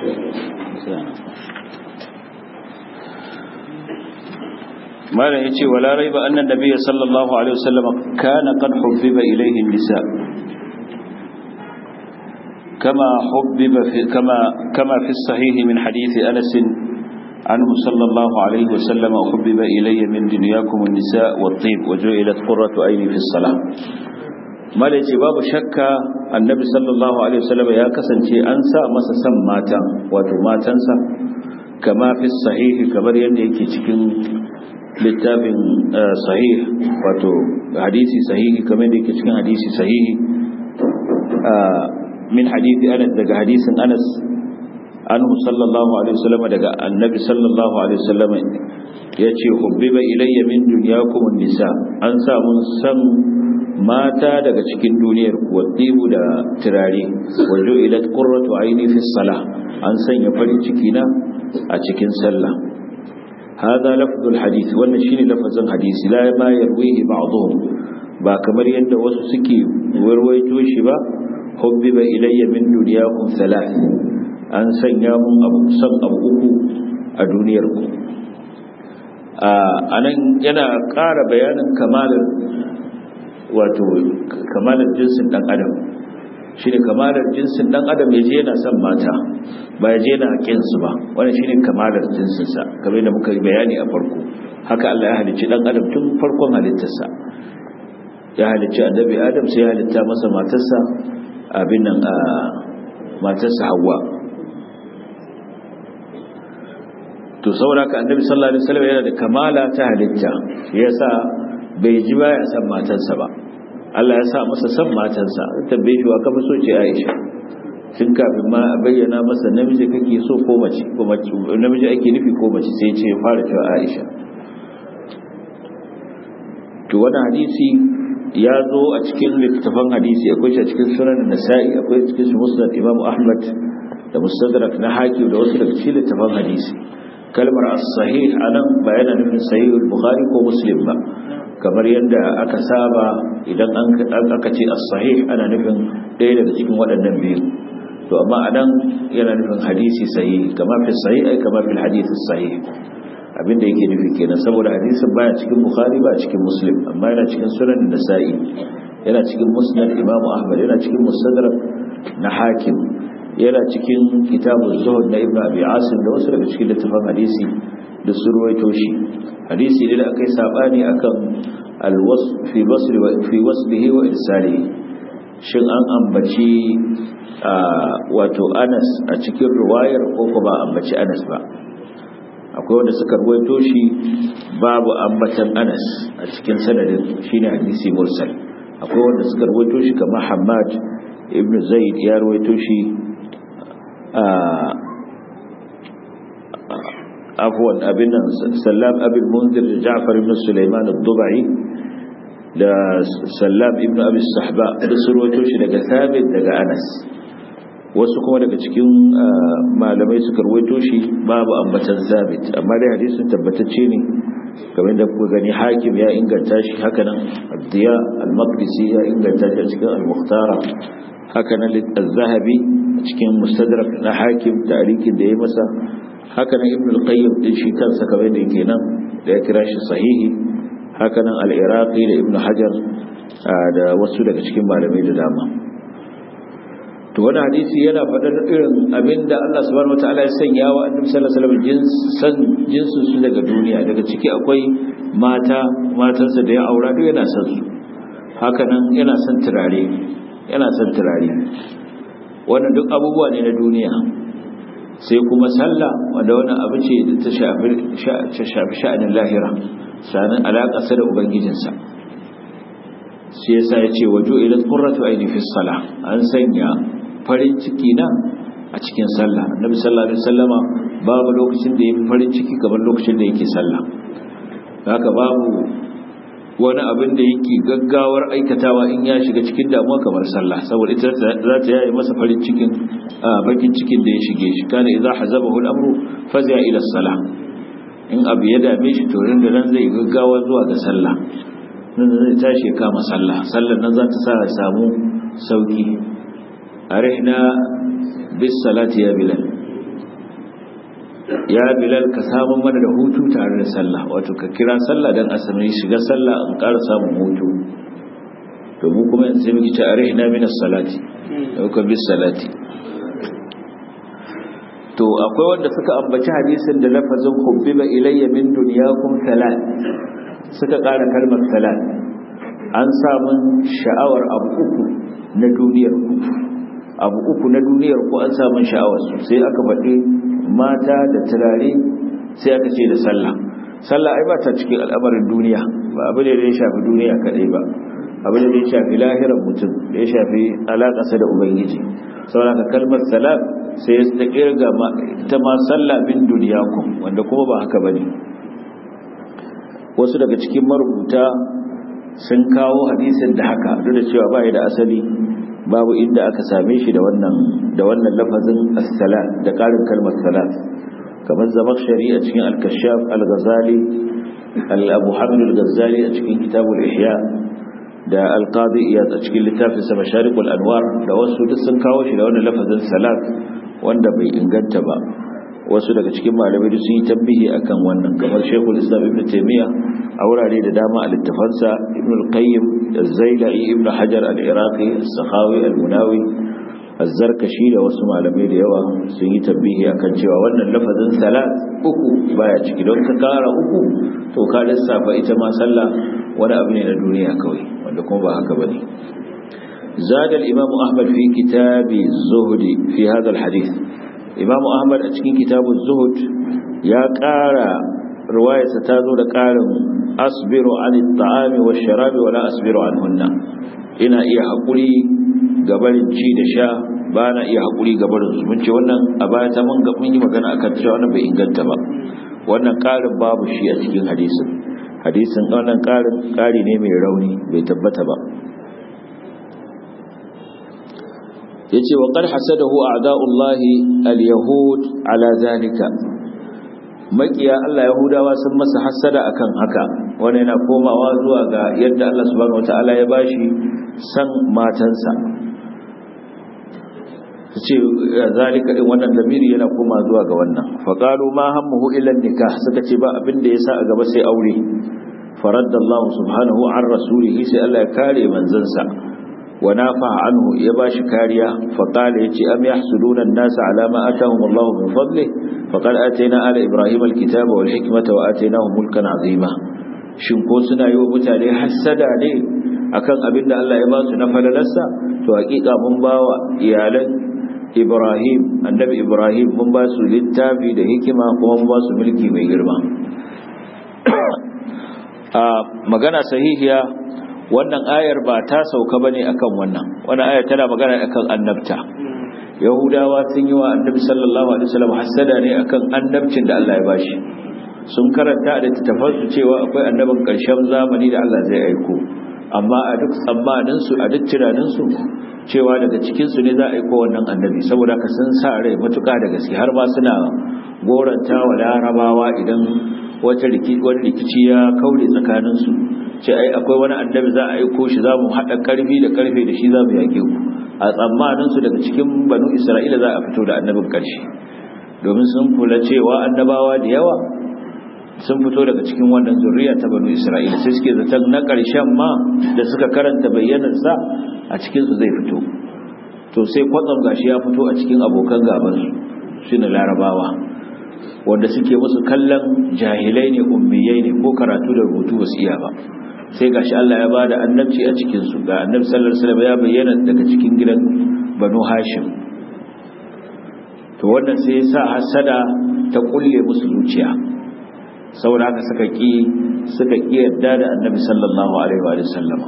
ماذا يتي ولا ريب أن النبي صلى الله عليه وسلم كان قد حبب إليه النساء كما في الصحيح من حديث أنس عنه صلى الله عليه وسلم حبب إلي من دنياكم النساء والطيب وجعلت قرة عيني في الصلاة ما ليتي باب شك النبي صلى الله عليه وسلم يا كسنتي أنسى مسسا ماتا وتماتنسا كما في الصحيح كبر يندي cikin littafin sahih wato hadisi sahihi kamar da yake cikin hadisi sahihi min hadisi Anas daga hadisin Anas anhu sallallahu alaihi wasallam daga annabi sallallahu alaihi wasallam yace hubbiba ilayya min dunyakum an-nisa an sa mun san mata daga cikin duniyar ku wadibu da turare wajo ilat qurratu aini fi salah an sanya farin ciki na a cikin sallah hada lafzul hadith wannan shine lafazin hadisi la ma yarwihi ba'dhum ba kamar yadda wasu suke warwaito shi ba hubbiba ilayya min dunyakum thalath an sanya mun abu uku a duniyar ku anan yana ƙara bayanin kamalar jinsin dan adam shine kamalar jinsin dan adam yaje yana son mata ba yaje yana hakin su ba wannan shine kamalar jinsin sa kamar da muka yi bayani a farko haka Allah ya halicci dan adam tun farkon halittarsa ya halicci annabi Adam sai ya halitta masa matarsa matarsa Hawwa to saboda haka annabi sallallahu alaihi wasallam yana da kamala ta halitta yasa bai ji baya san matarsa ba Allah ya sa masa san matarsa tambaye shi wa ka so ce Aisha tun kafin ma a bayyana masa namiji kake so ko mace namiji ake nufi ko mace sai ce fara cewa Aisha to wannan hadisi ya zo a cikin littafin hadisi akwai shi a cikin sunan Nasa'i akwai cikin musnad Imam Ahmad da Mustadrak na Hakim da wasu daga cikin littafin hadisi kalmar as-sahih anan ba yana nufin sahih al-Bukhari ko Muslim ba kamar yadda aka saba idan aka ce as-sahih ana nufin ɗaya daga cikin waɗannan biyu to amma anan yana nufin hadisi sahih kama fi sahih ai kama fi hadith as-sahih abinda yake nufi kenan saboda hadisin baya cikin Bukhari ba cikin Muslim amma yana cikin sunan Nasa'i yana cikin musnad Imam Ahmad yana cikin Mustadrak na Hakim yana cikin kitabuz Zuhd na Ibn Abi Asim da wasu daga cikin littafan hadisi da su ruwaito shi hadisi ne da aka yi sabani akan al-wasf fi wasbihi wa irsalihi shin an ambaci wato Anas a cikin riwayar ko ba ambaci Anas ba akwai wanda suka ruwaito shi babu ambatan Anas a cikin sanadin shine hadisi mursal akwai wanda suka ruwaito shi kamar Hammad ibn Zaid ya ruwaito shi afwan abin Sallam abul Munzir da Ja'far ibn Sulaiman ad-Dubai da Sallam ibn Abi Sahba da su ruwaito shi daga Thabit daga Anas wasu kuma daga cikin malamai suka ruwaito shi babu ambatan Thabit amma dai hadisin tabbatacce ne kamar da kuka gani Hakim ya inganta shi hakanan Ad-Diya al-Maqdisi ya inganta shi cikin al-Mukhtara hakanan Az-Zahabi cikin Mustadrak na Hakim tarikin da ya masa hakanan Ibn al-Qayyim din shi kansa kamar da yake nan da ya kira shi sahihi hakanan al-Iraqi da Ibn Hajar da wasu daga cikin malamai da dama to wannan hadisi yana faɗar irin abinda Allah subhanahu wataala ya sanya wa Annabi sallallahu alaihi wasallam jinsin su daga duniya daga ciki akwai matansa da ya aura duk yana son su hakanan yana son turare wannan duk abubuwa ne na duniya sai kuma sallah wanda wannan abu ce da ta shafi sha'anin lahira sanin alaƙarsa da ubangijinsa sai yasa ya ce wajo idan qurratu aini fi salah an sanya farin ciki na a cikin sallah annabi sallallahu alaihi wasallama babu lokacin da yake farin ciki kamar lokacin da yake sallah haka babu wani abin da yake gaggawar aikatawa in ya shiga cikin damuwa kamar sallah saboda ita za ta yayi masa farin cikin bakin cikin da ya shige shi kana idza hazabahu al-amru fazi'a ila salah in abu ya dame shi to nan zai gaggawa zuwa ga sallah nan zai tashi kama sallar nan za ta sa ya samu sauki arihna bis salati ya bilal ka samu mana da hutu tare da sallah wato ka kira sallah dan asami shiga sallah an ƙara samun hutu to mu kuma yanzu sai muke ta arihna min as-salati ko bis salati to akwai wanda suka ambaci hadisin da lafazin hubbiba ilayya min dunyakum salat suka ƙara kalmar salat an samu sha'awar abu uku na duniyar ku an samu sha'awar su sai aka faɗi mata da turare sai aka ce da sallah ai ba ta cikin al'amarin duniya ba abu da ya shafi duniya kadai ba abu da ya shafi lahirar mutum da ya shafi alaƙarsa da ubangiji saboda kalmar salat sai ta kirga ta ma sallah min duniyakum wanda kuma ba haka bane wasu daga cikin marubuta sun kawo hadisin da haka duk da cewa bai da asali, babu inda aka same shi da wannan lafazin as-salat da karin kalmar salat, kamar Zamakhshari a cikin al-Kashaf, al-Ghazali, Abu Hamid al-Ghazali a cikin Kitabul Ihya, da al-Qadi Iyad a cikin littafin sa Masharikul Anwar, da wasu duk sun kawo shi da wannan lafazin salat wanda bai inganta ba. Wasu daga cikin malamai sun yi tambihi akan wannan, kamar Sheikhul Islam Ibn Taymiyyah a wurare da dama a littafansa, Ibn al-Qayyim, Az-Zailai, Ibn Hajar al-Iraqi, As-Sakhawi, al-Munawi, Az-Zarkashi da wasu malamai da yawa sun yi tambihi akan cewa wannan lafazin salat uku baya ciki, don ka kara uku to ka lissafa ita ma sallah wani abu ne na duniya kawai, wanda kuma ba haka bane. زاد الإمام أحمد في كتاب الزهد في هذا الحديث. إمام أحمد أتكين كتاب الزهد يا قارا رواية ستازو لقارا أصبر عن الطعام والشراب ولا أصبر عنهن. إنا إيا حقولي قبل الجيد شاء بانا إيا حقولي قبل منك وانا أبايتا من قبلني مكان أكتشا وانا بإنغان تبا وانا قارا باب الشيء أتكين حديثا وانا قاري نيمي روني بيتبتا با. yace wa qad hasadahu a'da'ullahi al-yahud ala zalika, makiya Allah yahudawa sun masa hasada akan haka. Wannan yana komawa zuwa ga yadda Allah subhanahu wataala ya bashi san matansa. Yace zalika din wannan damiri yana koma zuwa ga wannan. Fa qalu ma hammuhu illa nikah, suka ce ba abin da yasa a gaba sai aure. Faradda Allah subhanahu an rasulihi, sai Allah ya kare manzansa ونافع عنه يباشي كاريا فقال يتي أم يحسدون الناس على ما أتاهم الله من فضله فقال آتينا آل إبراهيم الكتاب والحكمة وآتيناهم ملكا عظيما. شنكو سنا يوبتا لي حسد عليه أكن أبن الله يباس نفل لسا فحقيقة منباوة إيالا إبراهيم النبي إبراهيم منباس للتابي لحكمة ومنباس ملكي ميجرما. مغانا صحيحية wannan ayar ba ta sauka bane akan wannan ayar tana magana akan annabta. Yahudawa sun yi wa annabi sallallahu alaihi wasallam hasada ne akan annabcin da Allah ya bashi. Sun karanta da tattafansu cewa akwai annabin ƙarshen zamani da Allah zai aiko, amma a duk tsammanin su, a duk tunanin su cewa daga cikin su ne za a aiko wannan annabi, saboda ka sun sa rai matuƙa da gaske, har ma suna goranta wa larabawa idan wani rikici ya kaure tsakanin su, ce ai akwai wani annabi za a aiko shi, za mu haɗa ƙarfi da ƙarfe da shi, za mu yaƙe ku. A tsammaninsu daga cikin banu Isra'ila za a fito da annabin ƙarshe, domin sun kula cewa annabawa da yawa sun fito daga cikin wannan zuriya ta banu Isra'ila, sai suke zaton na ƙarshen ma da suka karanta bayyanarsa a cikinsu zai fito. To sai kwatsam gashi ya fito a cikin abokan gabansu, shi ne larabawa, wanda suke musu kallon jahilai ne, ummiyai ne, ko karatu da rubutu ba su iya ba. Sai gashi Allah ya bada annabci a cikin su, ga annabi sallallahu alaihi wasallam ya bayyana daga cikin gidan Banu Hashim. To wannan sai ya sa hasada ta kulle musu zuciya, saboda haka suka ki yadda da annabi sallallahu alaihi wa sallam.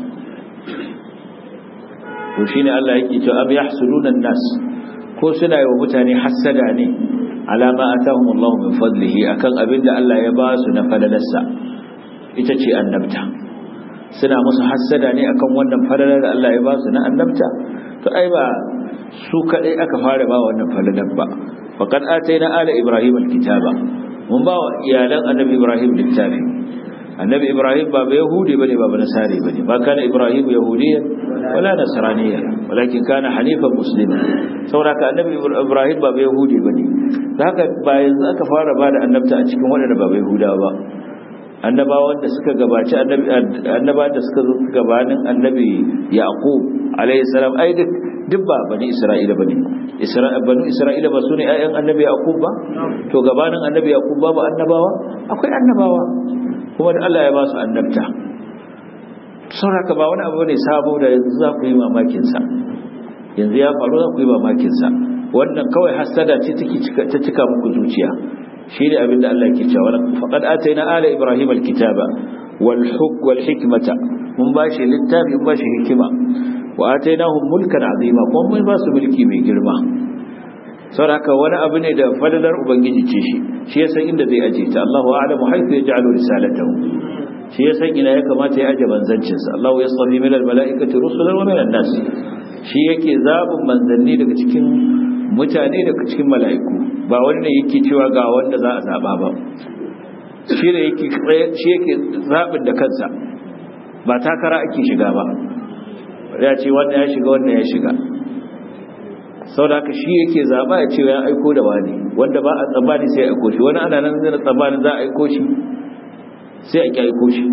To shine Allah yake cewa am yahsuduna an-nas, ko suna yi wa mutane hasada ne ala ma atahum Allah min fadlihi, akan abinda Allah ya ba su na falalarsa, ita ce annabta. Suna musu hassada ne akan wannan falalar da Allah ya ba su na annabta. To ai ba su kadai aka fara ba wannan falalar ba. Faqad ataina ala ibrahim alkitaba, mun ba wa iyalan annabi ibrahim littafi. Annabi ibrahim ba yahudi bane, ba nasari bane, ba kana ibrahim yahudiyyan wala nasraniyyan, walakin kana hanifan musliman. saboda ka annabi ibrahim ba yahudi bane. Haka ba yanzu aka fara ba da annabta a cikin wadanda ba yahudawa ba. Annabawan da suka gabaci annabawan da suka zo gabanin annabi yaqub alayhi salam, ai duk ba bani isra'ila bane. Bani isra'ila ba sune ayyan annabi yaqub ba? To gabanin annabi yaqub ba annabawa? Akwai annabawa kuma da Allah ya ba su annabta. Saboda ba wani abu ne sabo da yanzu za ku yi mamakin sa, yanzu ya faru za ku yi mamakin sa. Wannan kawai hasada ce ta cika muku zuciya. shi ne abinda Allah ke cewa faqad ataina ala ibrahim alkitaba wal hikmata, mun bashi littafi, mun bashi hikima, wa atainahum mulkan azima, kuma mun ba su mulki mai girma. saboda haka wani abu ne da fadalar ubangiji ce shi ya san inda zai aje ta. Allahu a'lamu haythu yaj'alu risalatahu, shi ya san ina ya kamata ya aje manzancin sa Allahu yastafi min al-mala'ikati rusulan wa min an-nas shi yake zabin manzanni daga cikin mutane daga cikin mala'iku ba wani ne yake cewa ga wanda za a zaba ba shi ne yake zabin da kansa ba takara ake shiga ba ya ce wanda ya shiga wanda ya shiga sau da haka shi yake zaba ya ce ya aiko da wani wanda ba a tsammani sai ya aiko shi wani ana nan zai tsammanin za a aiko shi sai a ƙi aiko shi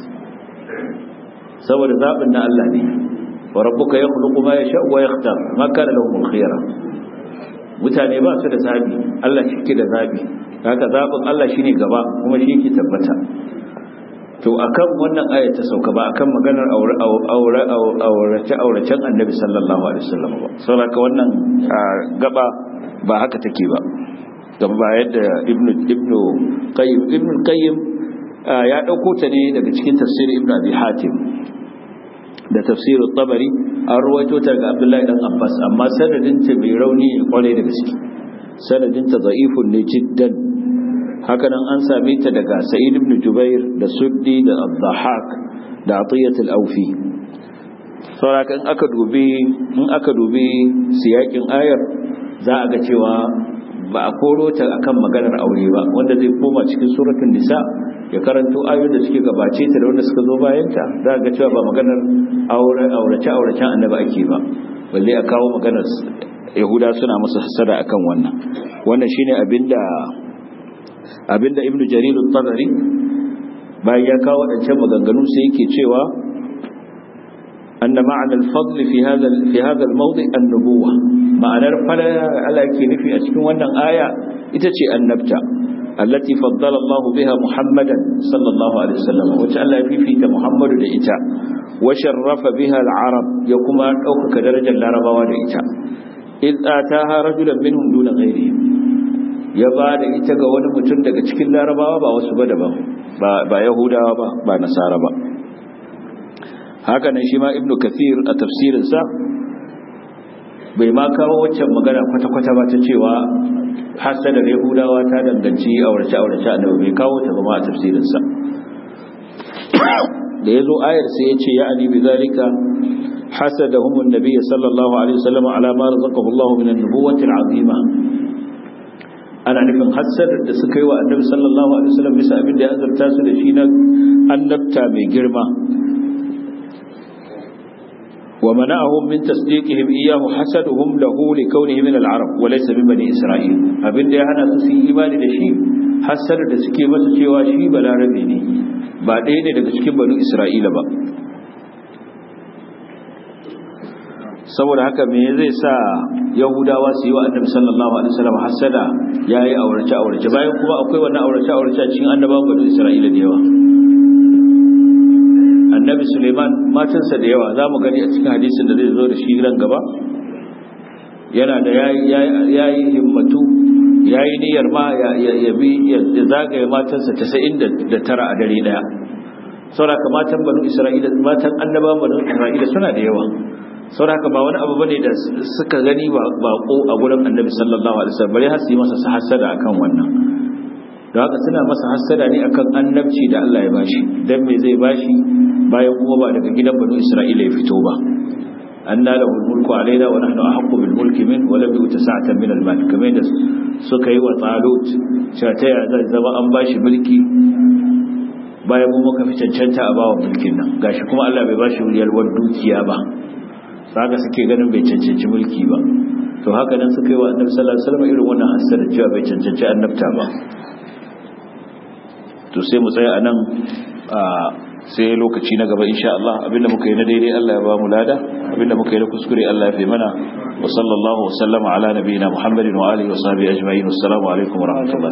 saboda zaɓin na Allah ne wa rabbuka yakhluqu ma yasha'u wa yakhtar ma kana lahum al-khiyara mutane ba su da zabi Allah shi ke da zabi haka zaɓin Allah shine gaba kuma shi yake tabbata to akan wannan aya ta sauka ba akan maganar auracen annabi sallallahu alaihi wasallam ba saboda wannan gaba ba haka take ba gaba ba yadda ibnu qayyim ya dauko ta ne daga cikin tafsir ibnu abi hatim da tafsir at-tabari an ruwaito ta ga abdullahi dan abbas amma sanadin ta mai rauni ne kwarai da gaske sanadin ta da'ifun ne jiddan hakanan an same ta daga sa'id ibn jubair da suddi da ad-dhahak da atiyat al-awfi saboda in aka dubi siyakin ayar za a ga cewa ba a koro ta akan maganar aure ba wanda zai koma cikin suratul nisa ya karanto ayoyin da suke gabace ta da wanda suka zo bayan ta za a ga cewa ba maganar auracen annabi ake ba balle a kawo maganar yahuda suna musu hasada akan wannan shine abinda ibn jarir al-tabari bayan ya kawo wadancan maganganu sai yake cewa anna ma'ana al-fadl fi hadha al-mawdi' an-nubuwah ma'anar fala Allah yake nufi a cikin wannan aya ita ce annabta allati faddala Allah biha Muhammadan sallallahu alaihi wasallam wacce Allah ya fifita Muhammadu da ita wa sharrafa biha al-arab ya kuma dauka darajar larabawa da ita id ataha rajulan minhum duna ghayrihim ya ba da ita ga wani mutum daga cikin larabawa ba wasu ba daban ba yahudawa ba nasara ba haka nan shi ma ibnu kathir a tafsirinsa bai ma kawo waccan magana kwata-kwata ba ta cewa hasadar yahudawa ta danganci aurace-aurace annabi bai kawo ta ba ma a tafsirinsa da ya zo ayar sai ya ce ya ani bi zalika hasadahum an-nabiy sallallahu alaihi wasallam ala ma razaqahu Allah min an-nubuwwati al-azima ana nufin hasadar da suka yi wa annabi sallallahu alaihi wasallam bisa abin da ya azurta su da shi na annabta mai girma wa mana'ahum min tasdiqihim iyyahu hasaduhum lahu li kawnihi min al-arab wa laysa min bani isra'il abin da ya hana su yi imani da shi hasadar da suke masa cewa shi balarabe ne ba ɗaya ne daga cikin bani isra'ila ba saboda haka me zai sa yahudawa su yi wa annabi sallallahu alaihi wasallam hasada yayi aurace bayan kuma akwai wannan aurace cikin annabawan bani isra'ila da yawa annabi suleiman matansa da yawa zamu gani a cikin hadisin da zai zo da shi nan gaba yana da yayi himmatu yayi niyyar ma ya zagaye matansa 99 a dare daya saboda matan bani isra'ila matan annabawan bani isra'ila suna da yawa saboda ba wani abu bane da suka gani bako a gurin annabi sallallahu alaihi wasallam bare har su yi masa hasada akan wannan da haka suna masa hasada ne akan annabci da Allah ya bashi dan me zai bashi bayan kuma ba daga gidan banu Isra'ila ya fito ba anna lahu mulku alaina wa nahnu ahqqu bil mulki min wa lam yu'ta sa'atan min al mal kamar da suka yi wa Talut cewa ta ya zai zama an bashi mulki bayan mu muka fi cancanta a bawa mulkin nan gashi kuma Allah bai bashi yalwar dukiya ba saka suke ganin bai cancanci mulki ba to haka nan suka yi wa annabi sallallahu alaihi wasallam irin wannan hasada cewa bai cancanci annabta ba to sai mu tsaya anan sai lokaci na gaba insha Allah abinda muka yi na daidai Allah ya ba mu lada abinda muka yi na kuskure Allah ya fi mana wa sallallahu wa sallama ala nabiyina Muhammadin wa alihi wa sahbihi ajma'in assalamu alaikum wa rahmatullahi